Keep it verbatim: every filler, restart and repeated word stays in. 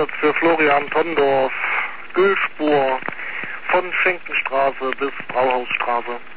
Einsatz für Florian Tondorf, Güllspur von Schenkenstraße bis Brauhausstraße.